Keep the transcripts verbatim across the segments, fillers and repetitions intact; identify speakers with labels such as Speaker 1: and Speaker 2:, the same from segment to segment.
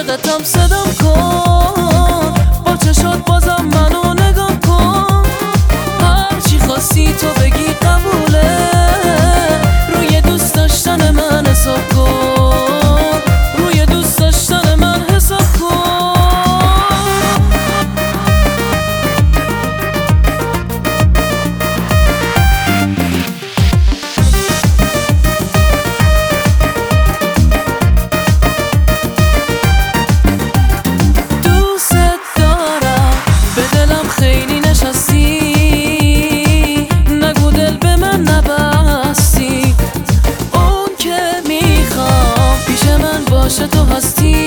Speaker 1: عاشقتم صدام کن، با چشات بازم منو نگاه کن. هرچی خواستی تو بگی قبوله، روی دوست داشتن من حساب کن، روی دوست داشتن من حساب کن. خیلی نشستی، نگو دل به من نبستی. اون که میخوام پیش من باشه تو هستی،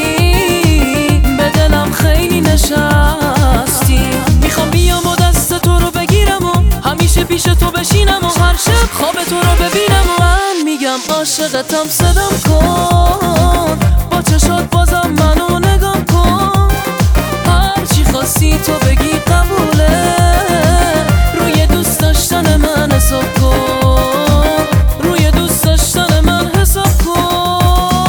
Speaker 1: به دلم خیلی نشستی. میخوام بیام و دست تو رو بگیرم و همیشه پیش تو بشینم و هر شب خواب تو رو ببینم. و من میگم عاشقتم صدام کن، با چشات بازم منو نگاه کن. هرچی خواستی تو بگی قبوله، روی دوست داشتن من حساب کن، روی دوست داشتن من حساب کن.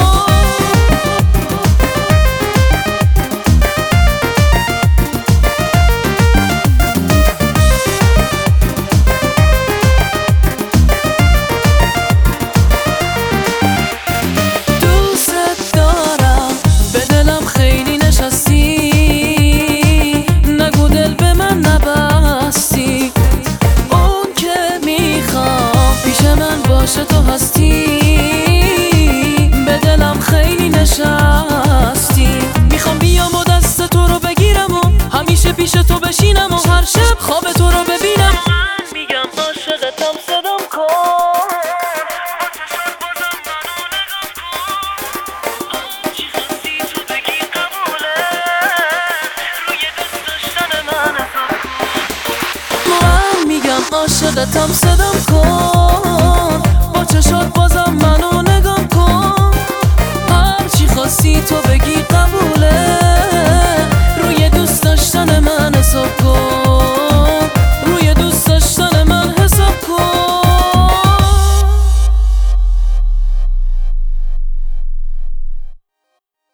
Speaker 1: دوست دارم به دلم خیلی نشستی، باشه تو هستی، به دلم خیلی نشستی. میخوام بیام و دست تو رو بگیرم و همیشه پیش تو بشینم و هر شب خواب تو رو ببینم. من میگم عاشقتم صدام کن، هرچی خواستی تو بگی قبوله، روی دوست داشتن من حساب کن. من میگم عاشقتم صدام کن، با چشات بازم منو نگاه کن. هرچی خواستی تو بگی